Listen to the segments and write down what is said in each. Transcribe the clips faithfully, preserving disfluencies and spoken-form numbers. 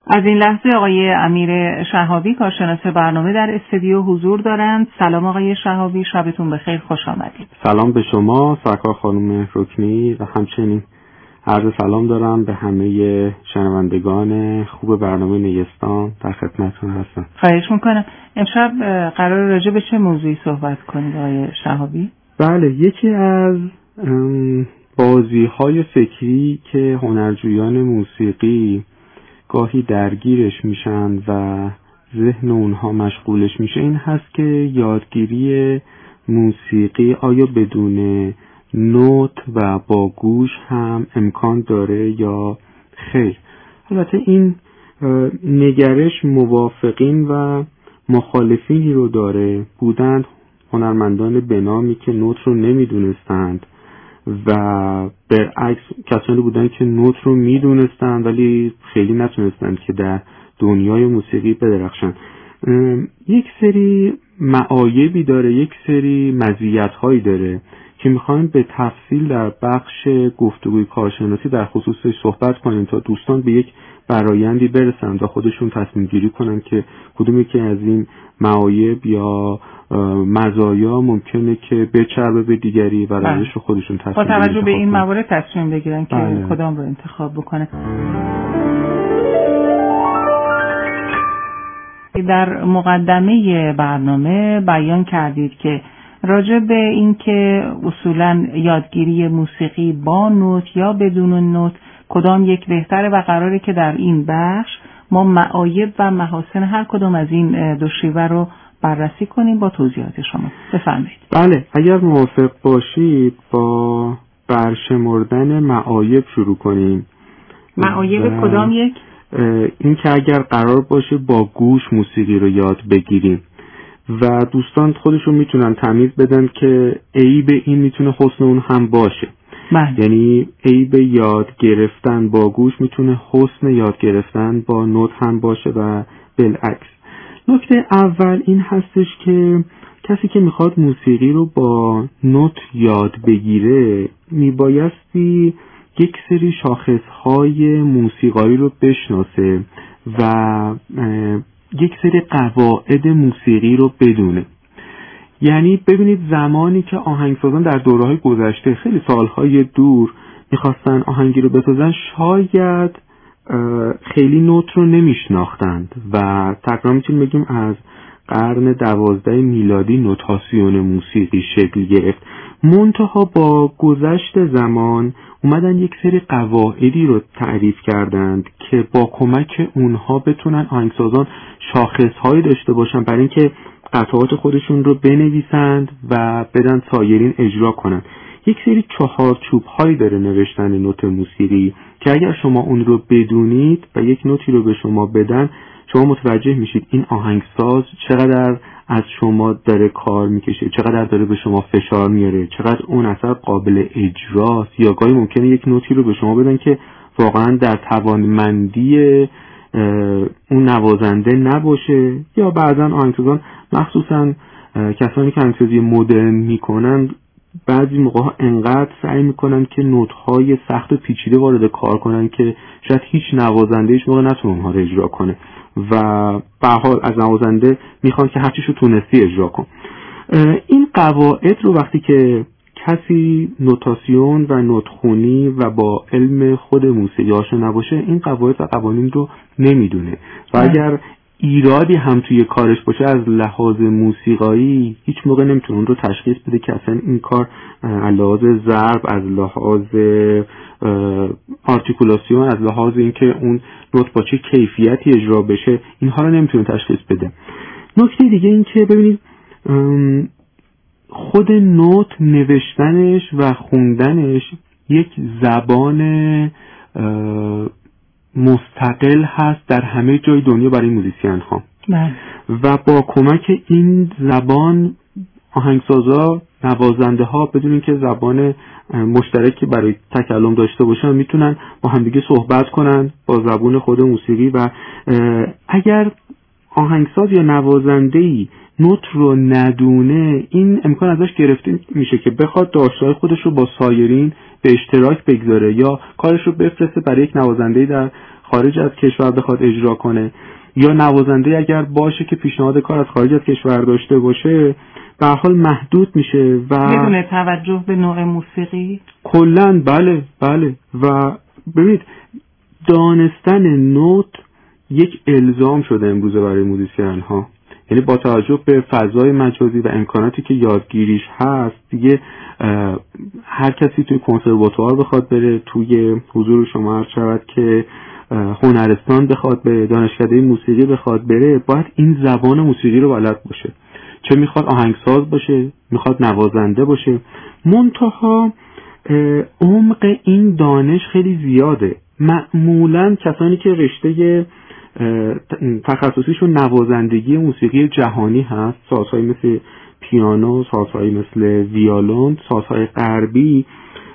از این لحظه آقای امیر شهابی کارشناس برنامه در استودیو حضور دارند. سلام آقای شهابی، شبتون بخیر، خوش آمدید. سلام به شما سرکار خانم رکنی و همچنین عرض سلام دارم به همه شنوندگان خوب برنامه نیستان، در خدمتتون هستم. خواهش میکنم. امشب قرار راجع به چه موضوعی صحبت کنید آقای شهابی؟ بله، یکی از بازی‌های فکری که هنرجویان موسیقی گاهی درگیرش میشن و ذهن اونها مشغولش میشه این هست که یادگیری موسیقی آیا بدون نوت و با گوش هم امکان داره یا خیر. البته این نگرش موافقین و مخالفینی رو داره. بودند هنرمندان به نامی که نوت رو نمیدونستند و برعکس کسانی بودند که نوت رو میدونستند ولی خیلی نتونستند که در دنیای موسیقی بدرخشند. یک سری معایبی داره، یک سری مزیت‌هایی داره که میخوایم به تفصیل در بخش گفتگوی کارشناسی در خصوصش صحبت کنیم تا دوستان به یک برایندی برسند و خودشون تصمیم گیری کنن که کدومی که از این معایب یا مزایا ممکنه که بچربه به دیگری و روش رو خودشون تصمیم با توجه به این موارد تصمیم بگیرن که بله. کدام رو انتخاب بکنه. در مقدمه برنامه بیان کردید که راجع به این که اصولاً یادگیری موسیقی با نوت یا بدون نوت کدام یک بهتره و قراره که در این بخش ما معایب و محاسن هر کدام از این دو شیوه رو بررسی کنیم با توضیحات شما. بفرمایید. بله، اگر موافق باشید با برشمردن معایب شروع کنیم. معایب کدام یک؟ این که اگر قرار باشه با گوش موسیقی رو یاد بگیریم و دوستان خودشون میتونن تمیز بدن که عیب این میتونه حسن اون هم باشه. بله. یعنی عیب یاد گرفتن با گوش میتونه حسن یاد گرفتن با نوت هم باشه و بالعکس. نکته اول این هستش که کسی که میخواد موسیقی رو با نوت یاد بگیره میبایستی یک سری شاخصهای موسیقایی رو بشناسه و یک سری قواعد موسیقی رو بدونه. یعنی ببینید زمانی که آهنگسازان در دوره‌های گذشته خیلی سالهای دور میخواستن آهنگی رو بسازن شاید خیلی نوت رو نمیشناختند و تقریبا میتونیم بگیم از قرن دوازده میلادی نوتاسیون موسیقی شکل گرفت. منتها با گذشت زمان اومدن یک سری قواعدی رو تعریف کردند که با کمک اونها بتونن آهنگسازان شاخصهایی داشته باشن برای اینکه قطعات خودشون رو بنویسند و بدن سایرین اجرا کنن. یک سری چهارچوب هایی داره نوشتن نوت موسیقی که اگر شما اون رو بدونید و یک نوتی رو به شما بدن شما متوجه میشید این آهنگساز چقدر از شما داره کار میکشه، چقدر داره به شما فشار میاره، چقدر اون اثر قابل اجراست. یا گاهی ممکنه یک نوتی رو به شما بدن که واقعا در توانمندی اون نوازنده نباشه. یا بعضا آهنگسازان مخصوصا کسانی که آهنگسازی مدرن میکنن بعضی موقع ها انقدر سعی میکنن که نوت‌های سخت و پیچیده وارد کار کنن که شاید هیچ نوازنده هیچ موقع نتونه اونها رو اجرا کنه و به هر حال از نوازنده میخوان که هرچیشو تونستی اجرا کن. این قواعد رو وقتی که کسی نوتاسیون و نوتخونی و با علم خود موسیقی آشنا نباشه این قواعد و قوانین رو نمیدونه و اگر ایرادی هم توی کارش باشه از لحاظ موسیقایی هیچ موقع نمیتونه اون رو تشخیص بده که اصلا این کار از لحاظ ضرب، از لحاظ آرتیکولاسیون، از لحاظ اینکه اون نوت با چه کیفیتی اجرا بشه اینها رو نمیتونه تشخیص بده. نکته دیگه این که ببینید خود نوت نوشتنش و خوندنش یک زبان مستقل هست در همه جای دنیا برای موزیسین ها و با کمک این زبان آهنگسازا، نوازنده ها بدون اینکه زبان مشترکی برای تکلم داشته باشن میتونن با همدیگه صحبت کنن با زبان خود موسیقی و اگر آهنگساز یا نوازنده‌ای نوت رو ندونه این امکان ازش گرفته میشه که بخواد داشته‌های خودش رو با سایرین به اشتراک بگذاره یا کارش رو بفرسته برای یک نوازنده‌ای در خارج از کشور بخواد اجرا کنه یا نوازنده اگر باشه که پیشنهاد کار از خارج از کشور داشته باشه به هر حال محدود میشه و بدون توجه به نوع موسیقی. کلاً بله بله. و ببینید دانستن نوت یک الزام شده امروزه برای موزیسین ها، یعنی با توجه به فضای مجازی و امکاناتی که یادگیریش هست دیگه هر کسی توی کنسرواتوار بخواد بره، توی حضور شما عرض شود که هنرستان بخواد بره، دانشکده موسیقی بخواد بره، باید این زبان موسیقی رو بلد باشه، چه میخواد آهنگساز باشه میخواد نوازنده باشه. منتها عمق این دانش خیلی زیاده. معمولا کسانی که رشته تخصصیشون نوازندگی موسیقی جهانی هست، سازهای مثل پیانو، سازهای مثل ویولون، سازهای غربی،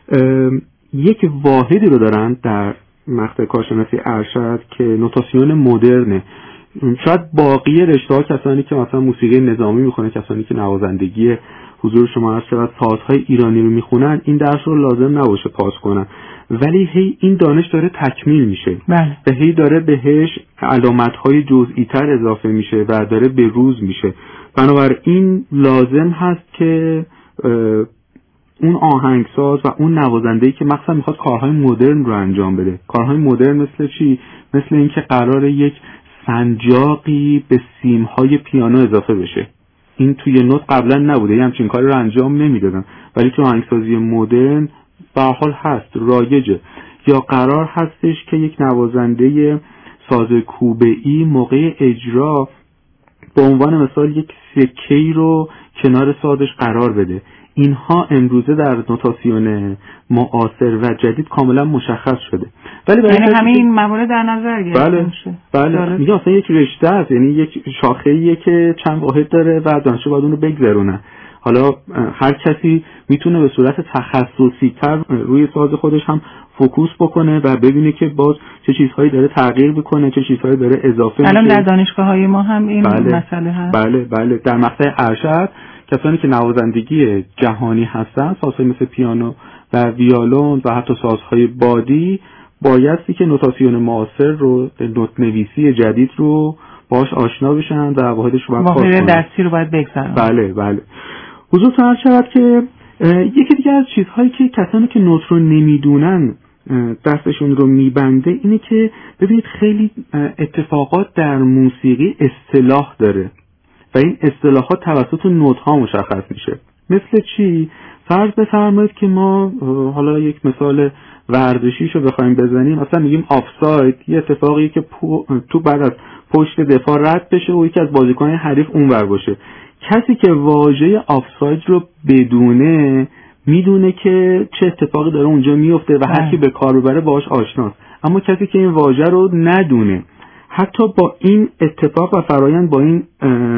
یک واحدی رو دارن در مقطع کارشناسی ارشد که نوتاسیون مدرنه. شاید باقی رشته‌ها کسانی که مثلا موسیقی نظامی میخونن، کسانی که نوازندگی حضور شما هست شاید سازهای ایرانی رو میخونن، این درس رو لازم نباشه پاس کنن، ولی هی این دانش داره تکمیل میشه. بله. و هی داره بهش علامت‌های جزئی تر اضافه میشه و داره به روز میشه. بنابراین لازم هست که اون آهنگساز و اون نوازنده‌ای که مثلا میخواد کارهای مدرن رو انجام بده، کارهای مدرن مثل چی؟ مثل اینکه قراره یک سنجاقی به سیم‌های پیانو اضافه بشه. این توی نوت قبلا نبوده، یه همچین کاری رو انجام نمیدادن، ولی تو آهنگسازی مدرن به هر حال هست، رایجه. یا قرار هستش که یک نوازنده ساز کوبه‌ای موقع اجرا به عنوان مثال یک سکه‌ای رو کنار سازش قرار بده. اینها امروزه در نوتاسیون معاصر و جدید کاملا مشخص شده. ولی یعنی همه این موارد در نظر گرفته بله میشه. بله. میگم اصلا یک رشته است، یعنی یک شاخه‌ایه که چند واحد داره و دانشجو باید اون رو بگذرونه. حالا هر کسی میتونه به صورت تخصصی تر روی ساز خودش هم فوکوس بکنه و ببینه که باز چه چیزهایی داره تغییر میکنه، چه چیزهایی داره اضافه میشه. الان در دانشگاه‌های ما هم این بله. مسئله هست. بله بله. در مقطع ارشد کسانی که نوازندگی جهانی هستن، سازهای مثل پیانو و ویولون و حتی سازهای بادی، بایستی که نوتاسیون معاصر رو، نوت نویسی جدید رو باش آشنا بشن و واحدش رو باید پاس کنن. واحد درسی رو باید بگذارن. بله بله. حضورتون عرض شود که یکی دیگه از چیزهایی که کسانی که نوت رو نمیدونن دستشون رو میبنده اینه که ببینید خیلی اتفاقات در موسیقی اصطلاح داره و این اصطلاحات توسط نوت ها مشخص میشه. مثل چی؟ فرض بفرمایید که ما حالا یک مثال ورزشیشو بخوایم بزنیم، مثلا میگیم آفساید، یه اتفاقی که تو بعد از پشت دفاع رد بشه و یکی از بازیکنان حریف اونور باشه. کسی که واژه آفساید رو بدونه میدونه که چه اتفاقی داره اونجا میفته و هر کی به کار ببره باهاش آشناست. اما کسی که این واژه رو ندونه، حتی با این اتفاق و فرایند، با این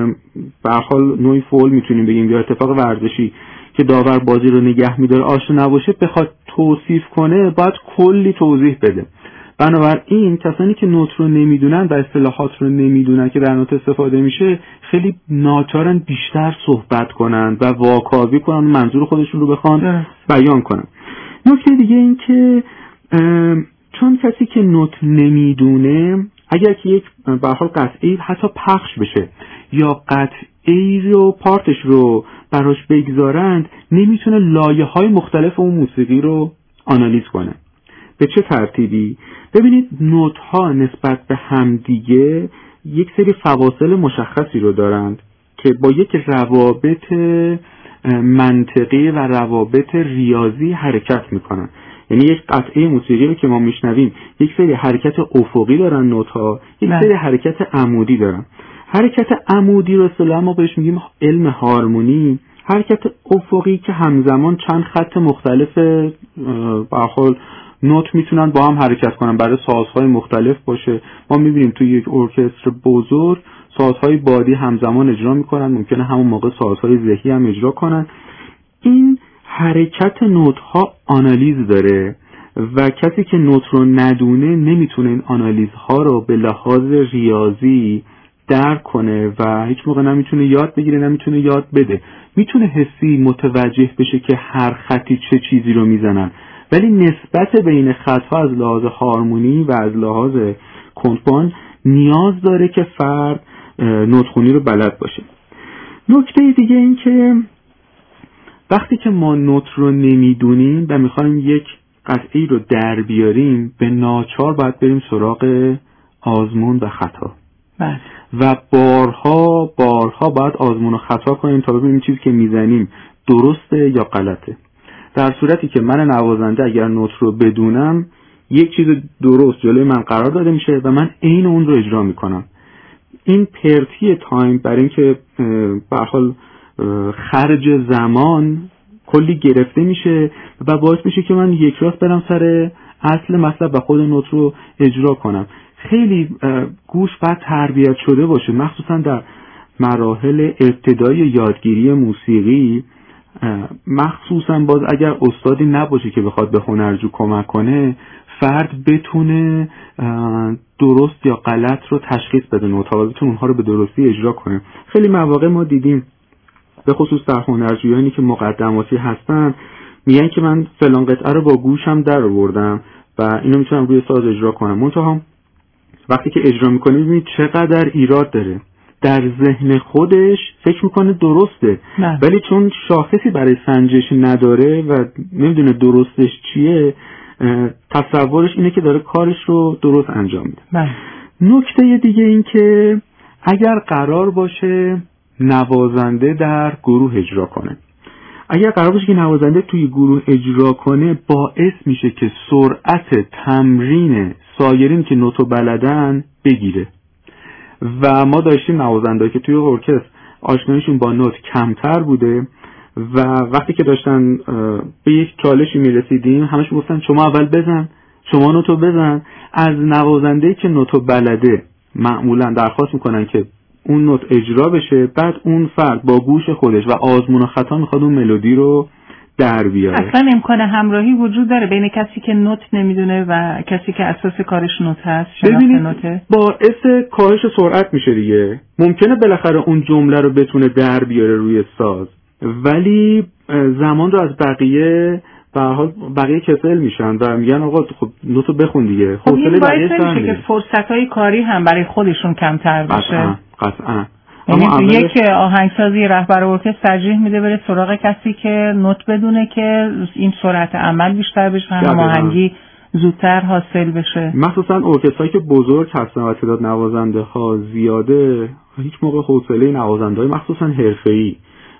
به هر حال نوعی فول میتونیم بگیم یا اتفاق ورزشی که داور بازی رو نگه میداره آشنا نباشه، بخواد توصیف کنه باید کلی توضیح بده. بنابراین کسانی که نوت رو نمیدونن و اصطلاحات رو نمیدونن که در نوت استفاده میشه، خیلی ناچارن بیشتر صحبت کنن و واکاوی کنن، منظور خودشون رو بخوان بیان کنن. نکته دیگه این که چون کسی که نوت نمیدونه، اگر که یک به هر حال قطعی حتی پخش بشه یا قطعی رو پارتش رو براش بگذارند، نمیتونه لایه‌های مختلف اون موسیقی رو آنالیز کنه. به چه ترتیبی؟ ببینید نوت ها نسبت به همدیگه یک سری فواصل مشخصی رو دارند که با یک روابط منطقی و روابط ریاضی حرکت میکنن. یعنی یک قطعه موسیقی رو که ما میشنویم یک سری حرکت افقی دارن نوت ها، یک سری حرکت عمودی دارن. حرکت عمودی رو اصطلاحاً ما بهش میگیم علم هارمونی. حرکت افقی که همزمان چند خط مختلف به هر حال نوت میتونن با هم حرکت کنن، برای سازهای مختلف باشه. ما میبینیم توی یک ارکستر بزرگ سازهای بادی همزمان اجرا میکنن، ممکنه همون موقع سازهای ذهی هم اجرا کنن. این حرکت نوت ها آنالیز داره و کسی که نوت رو ندونه نمیتونه این آنالیزها رو به لحاظ ریاضی درک کنه و هیچ موقع نمیتونه یاد بگیره، نمیتونه یاد بده. میتونه حسی متوجه بشه که هر خطی چه چیزی رو میزنن، ولی نسبت بین خطها از لحاظ هارمونی و از لحاظ کنتبان نیاز داره که فرد نوت‌خوانی رو بلد باشه. نکته دیگه این که وقتی که ما نوت رو نمیدونیم و میخوایم یک قطعی رو در بیاریم، به ناچار باید بریم سراغ آزمون و خطا بله. و بارها بارها باید آزمون و خطا کنیم تا ببینیم چیزی که میزنیم درسته یا غلطه. در صورتی که من نوازنده اگر نوت رو بدونم، یک چیز درست جلوی من قرار داده میشه و من عین اون رو اجرا میکنم. این پرتی تایم برای اینکه به هر حال خرج زمان کلی گرفته میشه و باعث میشه که من یک راست برم سر اصل مطلب و خود نوت رو اجرا کنم. خیلی گوش باید تربیت شده باشه، مخصوصا در مراحل ابتدایی یادگیری موسیقی، مخصوصا باز اگر استادی نباشه که بخواد به هنرجو کمک کنه، فرد بتونه درست یا غلط رو تشخیص بده نوت‌ها و بتونه اونها رو به درستی اجرا کنه. خیلی مواقع ما دیدیم به خصوص در هنرجویانی که مقدماتی هستن میگن که من فلان قطعه رو با گوشم در آوردم و اینو میتونم روی ساز اجرا کنم، منتها وقتی که اجرا میکنه میبینید چقدر ایراد داره. در ذهن خودش فکر میکنه درسته نه. ولی چون شاخصی برای سنجش نداره و نمیدونه درستش چیه، تصورش اینه که داره کارش رو درست انجام میده. نکته دیگه این که اگر قرار باشه نوازنده در گروه اجرا کنه، اگر قرار باشه که نوازنده توی گروه اجرا کنه، باعث میشه که سرعت تمرین سایرین که نوتو بلدن بگیره و ما داشتیم نوازنده‌ای که توی ارکستر آشناییشون با نوت کمتر بوده و وقتی که داشتن به یک چالشی میرسیدیم همشون گفتن شما اول بزن، شما نوتو بزن. از نوازنده‌ای که نوتو بلده معمولا درخواست میکنن که اون نوت اجرا بشه، بعد اون فرد با گوش خودش و آزمون و خطا میخواد اون ملودی رو در بیاره. اصلا امکان همراهی وجود داره بین کسی که نوت نمیدونه و کسی که اساس کارش نوت هست؟ ببینید باعث کاهش سرعت میشه دیگه. ممکنه بالاخره اون جمله رو بتونه در بیاره روی ساز، ولی زمان رو از بقیه به هر حال بقیه کسل میشن و میگن آقا خب نوتو بخون دیگه. خب این باعث میشه که فرصت‌های کاری هم برای خودشون کمتر بشه. قطعا قطعا. یعنی یک آهنگسازی رهبر ارکستر ترجیح میده بره سراغ کسی که نوت بدونه که این سرعت عمل بیشتر بشه، هم آهنگی زودتر حاصل بشه. مخصوصا ارکسترایی که بزرگ هستن و تعداد نوازنده ها زیاده، هیچ موقع حوصله نوازنده‌های مخصوصا حرفه‌ای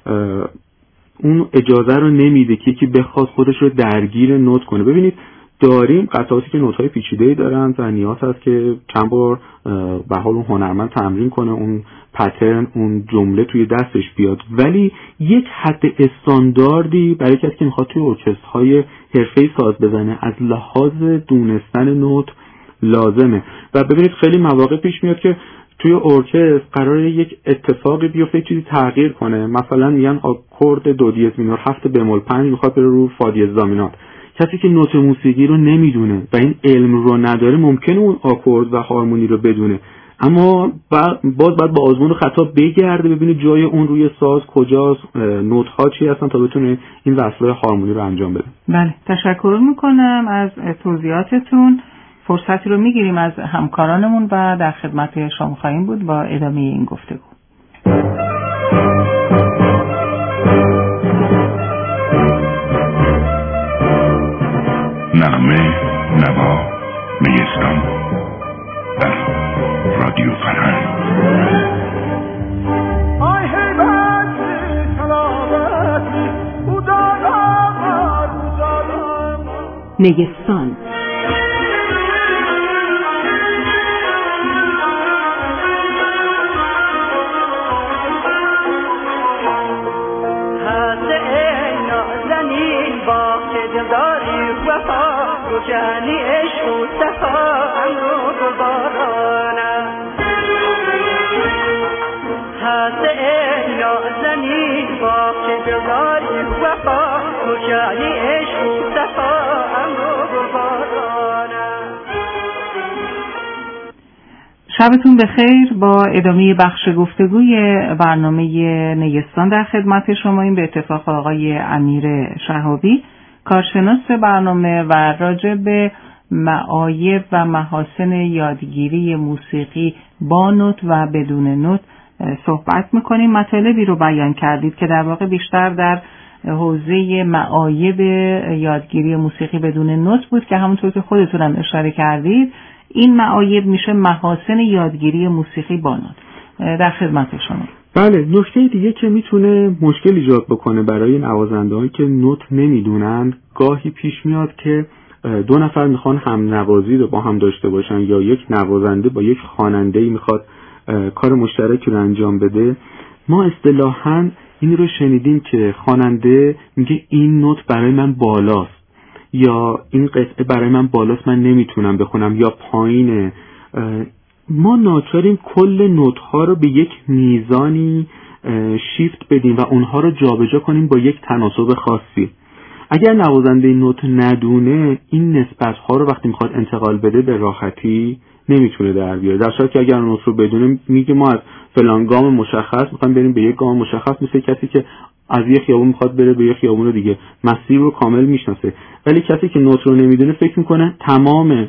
اون اجازه رو نمیده که یکی بخواد خودش رو درگیر نوت کنه. ببینید داریم قطعاتی که نوت‌های پیچیده‌ای دارن و نیاز هست که چند بار به حال اون هنرمند تمرین کنه، اون پترن، اون جمله توی دستش بیاد، ولی یک حد استانداردی برای کسی که میخواد توی ارکسترهای حرفه‌ای ساز بزنه از لحاظ دونستن نوت لازمه. و ببینید خیلی مواقع پیش میاد که توی ارکستر قراره یک اتفاقی بیفته، چیزی تغییر کنه، مثلا میگن آکورد دو دیز مینور هفت بمول پنج میخواد بره رو فا دیز دامینانت. کسی که نوت موسیقی رو نمیدونه و این علم رو نداره ممکنه اون آکورد و هارمونی رو بدونه، اما باز باید با آزمون و خطا بگرده ببینه جای اون روی ساز کجاست، نوت ها چی هستن تا بتونه این وصلای هارمونی رو انجام بده. بله، تشکر میکنم از توضیحاتتون. فرصتی رو میگیریم از همکارانمون و در خدمت شما خواهیم بود با ادامه این گفتگو. نغمه، نوا، نیستان در رادیو فرهنگ. نیستان جانی عشق و صفا امرو دوبارانه هست ای نازنین با که داری وفا جانی عشق و صفا امرو دوبارانه. شبتون بخیر. با ادامه بخش گفتگوی برنامه نیستان در خدمت شما این به اتفاق آقای امیر شهابی کارشناس برنامه و راجع به معایب و محاسن یادگیری موسیقی با نوت و بدون نوت صحبت میکنیم. مطالبی رو بیان کردید که در واقع بیشتر در حوزه معایب یادگیری موسیقی بدون نوت بود که همونطور که خودتون هم اشاره کردید این معایب میشه محاسن یادگیری موسیقی با نوت. در خدمت شما. بله، نکته دیگه که میتونه مشکل ایجاد بکنه برای نوازنده‌هایی که نوت نمیدونن، گاهی پیش میاد که دو نفر میخوان هم نوازی رو با هم داشته باشن یا یک نوازنده با یک خواننده‌ای میخواد کار مشترکی رو انجام بده. ما اصطلاحاً این رو شنیدیم که خواننده میگه این نوت برای من بالاست یا این قطعه برای من بالاست، من نمیتونم بخونم، یا پایینه. ما ناچاریم کل نوت ها رو به یک میزانی شیفت بدیم و اونها رو جابجا کنیم با یک تناسب خاصی. اگر نوازنده نوت ندونه این نسبت ها رو وقتی میخواد انتقال بده به راحتی نمیتونه در بیاره، در صورتی که اگر نوت رو بدونه میگه ما از فلان گام مشخص میخوایم بریم به یک گام مشخص، مثل کسی که از یک خیابون میخواد بره به یک خیابون دیگه، مسیر رو کامل میشناسه. ولی کسی که نوت رو نمیدونه فکر میکنه تمام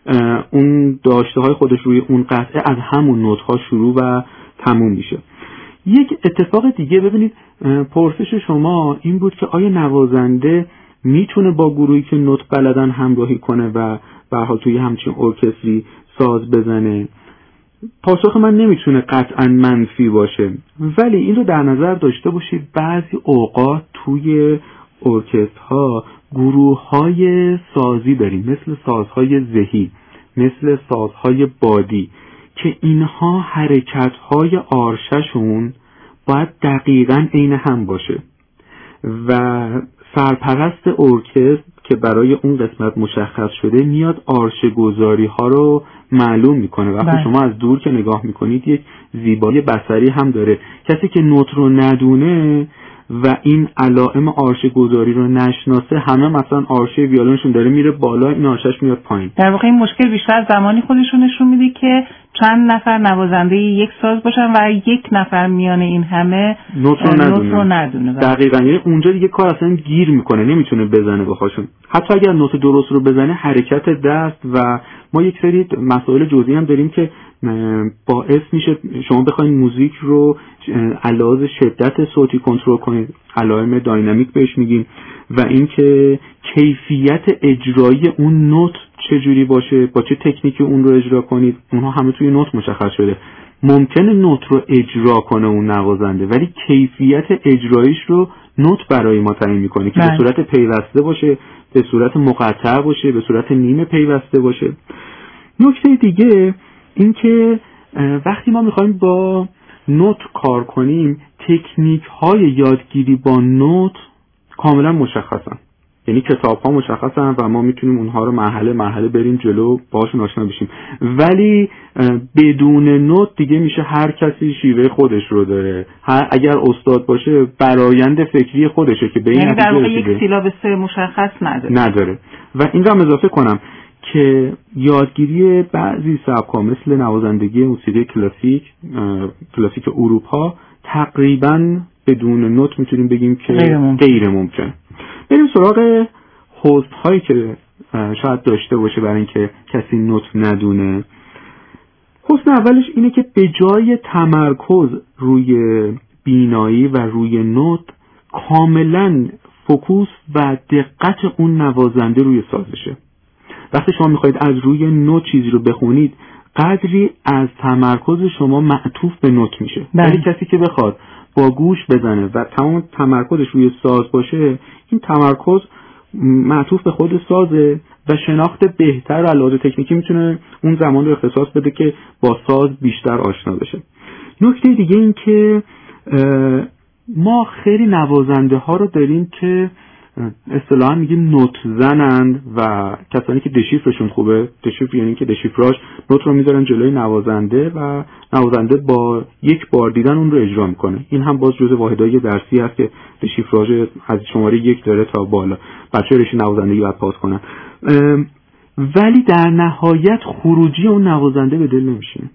اون داشته های خودش روی اون قطعه از همون نوت ها شروع و تموم میشه. یک اتفاق دیگه ببینید، پرسش شما این بود که آیا نوازنده میتونه با گروهی که نوت بلدن همراهی کنه و به هر حال توی همچین ارکستری ساز بزنه؟ پاسخ من نمیتونه قطعا منفی باشه، ولی این رو در نظر داشته باشید بعضی اوقات توی ارکسترها گروه‌های سازی داریم، مثل سازهای ذهی، مثل سازهای بادی، که اینها حرکت‌های آرششون باید دقیقاً عین هم باشه و سرپرست ارکستر که برای اون قسمت مشخص شده میاد آرشه‌گذاری ها رو معلوم میکنه. وقتی بله. شما از دور که نگاه میکنید یک زیبایی بصری هم داره. کسی که نوت رو ندونه و این علائم آرشه‌گذاری رو نشناسه، همه مثلا آرشه ویولنشون داره میره بالا، این آرشش میاد پایین. در واقع این مشکل بیشتر زمانی خودشون نشون میده که چند نفر نوازنده یک ساز باشن و یک نفر میان این همه نوت رو ندونه, نوت رو ندونه. دقیقاً، یعنی اونجا دیگه کار اصلا گیر میکنه، نمیتونه بزنه بخواشون. حتی اگر نوت درست رو بزنه، حرکت دست و ما یک سری مسائل جزئی هم داریم که باعث میشه شما بخواید موزیک رو علاوه شدت صوتی کنترل کنید، علائم داینامیک بهش میگیم، و اینکه کیفیت اجرایی اون نوت چجوری باشه، با چه تکنیکی اون رو اجرا کنید، اونها همه توی نوت مشخص شده. ممکنه نوت رو اجرا کنه اون نوازنده، ولی کیفیت اجرایش رو نوت برای ما تعیین میکنه که به صورت پیوسته باشه، به صورت مقطع باشه، به صورت نیمه پیوسته باشه. نکته دیگه این که وقتی ما میخوایم با نوت کار کنیم، تکنیک های یادگیری با نوت کاملا مشخصن، یعنی کتاب ها مشخصن و ما میتونیم اونها رو مرحله مرحله بریم جلو باشون آشنا بشیم. ولی بدون نوت دیگه میشه هر کسی شیوه خودش رو داره، هر اگر استاد باشه برآیند فکری خودشه که به این یعنی در واقع یک سیلابس مشخص نداره. نداره. و این رو هم اضافه کنم که یادگیری بعضی سبک‌ها مثل نوازندگی موسیقی کلاسیک کلاسیک اروپا تقریباً بدون نوت میتونیم بگیم که غیر ممکن. غیر ممکن. بریم سراغ حوزه هایی که شاید داشته باشه برای اینکه کسی نوت ندونه. حسن اولش اینه که به جای تمرکز روی بینایی و روی نوت، کاملا فوکوس و دقت اون نوازنده روی سازشه. وقتی شما میخواید از روی نوت چیزی رو بخونید، قدری از تمرکز شما معطوف به نوت میشه. ولی کسی که بخواد با گوش بزنه و تمام تمرکزش روی ساز باشه، این تمرکز معطوف به خود سازه و شناخت بهتر علاوه تکنیکی میتونه اون زمان رو اختصاص بده که با ساز بیشتر آشنا بشه. نکته دیگه این که ما خیلی نوازنده ها رو داریم که اصطلاحاً میگیم نوت زنند و کسانی که دشیفرشون خوبه. دشیفر یعنی که دشیفراژ، نوت رو میذارن جلوی نوازنده و نوازنده با یک بار دیدن اون رو اجرا میکنه. این هم باز جزء واحدهای درسی هست که دشیفراژ از شماره یک داره تا بالا، بچه‌ها رشته نوازندگی باید پاس کنن، ولی در نهایت خروجی اون نوازنده به دل نمیشینه.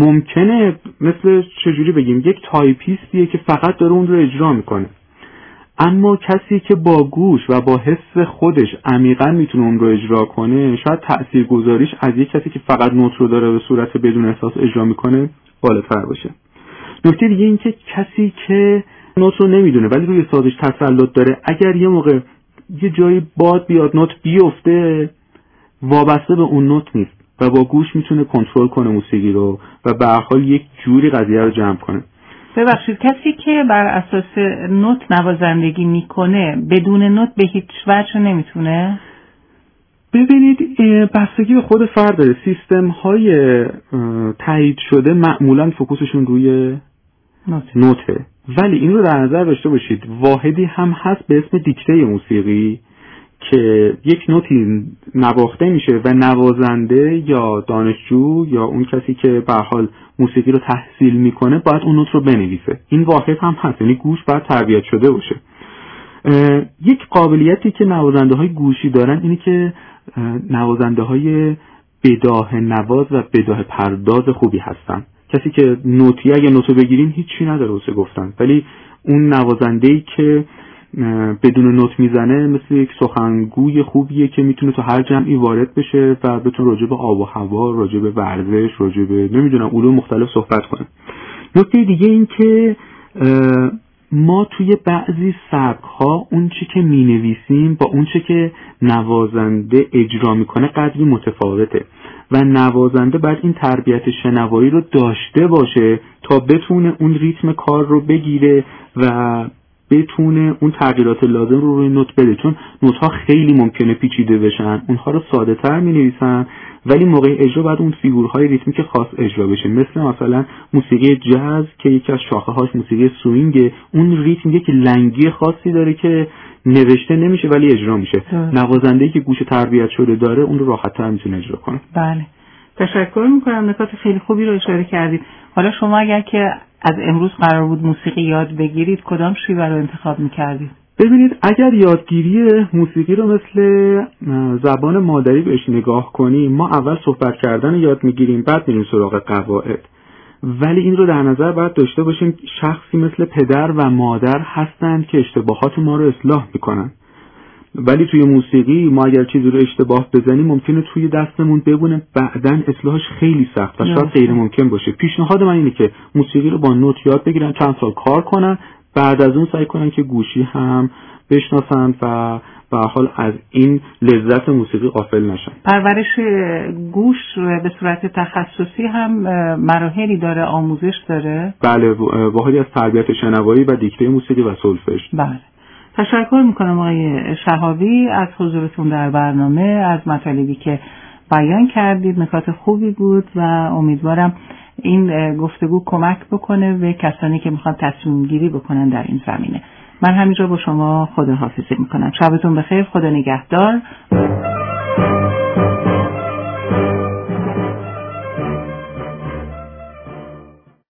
ممکنه مثل چجوری بگیم یک تایپیستیه که فقط داره اون رو اجرا میکنه. اما کسی که با گوش و با حس خودش عمیقاً میتونه اون رو اجرا کنه، شاید تاثیرگذاریش از یک کسی که فقط نوت رو داره به صورت بدون احساس اجرا میکنه بالاتر باشه. نکته دیگه این که کسی که نوت رو نمیدونه ولی روی سازش تسلط داره، اگر یه موقع یه جایی باد بیاد نوت بیفته، وابسته به اون نوت نیست و با گوش میتونه کنترل کنه موسیقی رو و به هر حال یک جوری قضیه رو جمع کنه. ببخشید، کسی که بر اساس نوت نوازندگی میکنه بدون نوت به هیچ وجه نمیتونه؟ ببینید بستگی به خود فرد داره. سیستم های تایید شده معمولا فوکوسشون روی نوت. نوته، ولی این رو در نظر داشته باشید واحدی هم هست به اسم دیکته موسیقی که یک نوتی نواخته میشه و نوازنده یا دانشجو یا اون کسی که به هر حال موسیقی رو تحصیل میکنه باید اون نوت رو بنویسه. این واحد هم هست، یعنی گوش باید تربیت شده باشه. یک قابلیتی که نوازنده های گوشی دارن اینه که نوازنده های بداهه نواز و بداهه پرداز خوبی هستن. کسی که نوتی اگه نوتو بگیرین هیچی نداره واسه گفتن، ولی اون نوازنده‌ای که بدون نوت میزنه مثل یک سخنگوی خوبیه که میتونه تو هر جمعی وارد بشه و بتونه راجع به آب و هوا، راجع به ورزش، راجع به نمیدونم علوم مختلف صحبت کنه. نکته دیگه این که ما توی بعضی سبک‌ها اون چی که مینویسیم با اون چی که نوازنده اجرا میکنه قدری متفاوته و نوازنده باید این تربیت شنوایی رو داشته باشه تا بتونه اون ریتم کار رو بگیره و بتونه اون تغییرات لازم رو روی نوت بده، چون نوت‌ها خیلی ممکنه پیچیده بشن. اونها رو ساده تر می‌نویسن ولی موقع اجرا باید اون فیگورهای ریتمیک خاص اجرا بشه. مثل مثلا موسیقی جاز که یکی از شاخه‌هاش موسیقی سوینگه، اون ریتم یک لنگی خاصی داره که نوشته نمیشه ولی اجرا میشه. نوازنده‌ای که گوش تربیت شده داره اون رو راحت‌تر میتونه اجرا کنه. بله، تشکر میکنم، نکات خیلی خوبی رو اشاره کردید. حالا شما اگر که از امروز قرار بود موسیقی یاد بگیرید کدام شیوه رو انتخاب میکردید؟ ببینید اگر یادگیری موسیقی رو مثل زبان مادری بهش نگاه کنیم، ما اول صحبت کردن یاد میگیریم بعد میریم سراغ قواعد، ولی این رو در نظر باید داشته باشیم شخصی مثل پدر و مادر هستند که اشتباهات ما رو اصلاح میکنن، ولی توی موسیقی ما اگر چیزی رو اشتباه بزنیم ممکنه توی دستمون بمونه، بعدن اصلاحش خیلی سخت و شاید غیر ممکن باشه. پیشنهاد من اینه که موسیقی رو با نوت یاد بگیرن، چند سال کار کنن، بعد از اون سعی کنن که گوشی هم بشناسن و به هر حال از این لذت موسیقی غافل نشن. پرورش گوش به صورت تخصصی هم مراحلی داره، آموزش داره؟ بله، واحدی از تربیت شنوایی و دیکته موسیقی و سولفژ. بله. تشکر میکنم آقای شهابی از حضورتون در برنامه، از مطالبی که بیان کردید. نکات خوبی بود و امیدوارم این گفتگو کمک بکنه به کسانی که میخوان تصمیم گیری بکنن در این زمینه. من همینجا با شما خداحافظی میکنم. شبتون بخیر، خدا نگهدار.